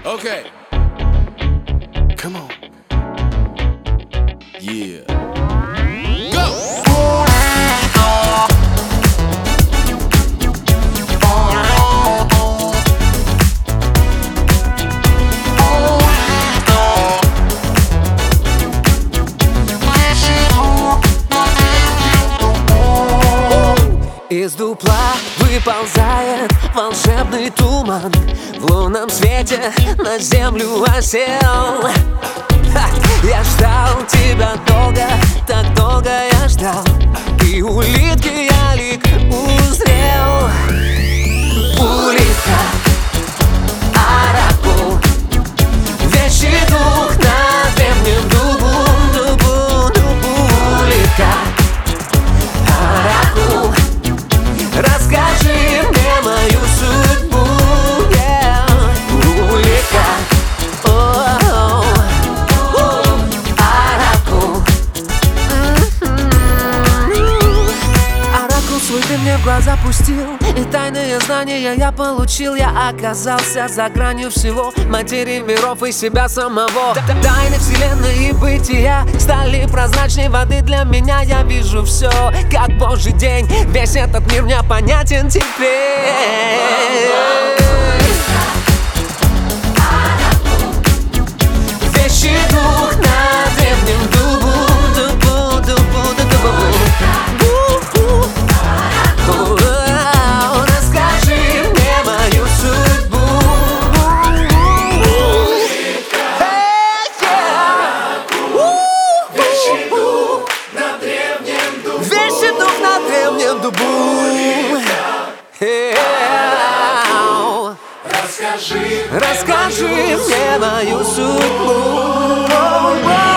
Okay. Come on. Yeah. Go! Из дупла выползает волшебный туман, в лунном свете на землю осел. Я ждал тебя долго, так долго я ждал, и улитки я лик узрел. Улитка, оракул, вещий дух на древнем дубу, улитка, оракул. Расскажи мне мою судьбу, улитка, оракул. Оракул свой ты мне в глаза пустил, и тайные знания я получил. Я оказался за гранью всего, материи миров и себя самого. Тайны вселенной и бытия стали прозрачней воды для меня. Я вижу все, как божий день, весь этот мир мне понятен теперь. Вещий дух на древнем дубу, расскажи мне мою судьбу. Вещий дух на древнем дубу. Вещий дух на древнем дубу. Расскажи мне мою судьбу.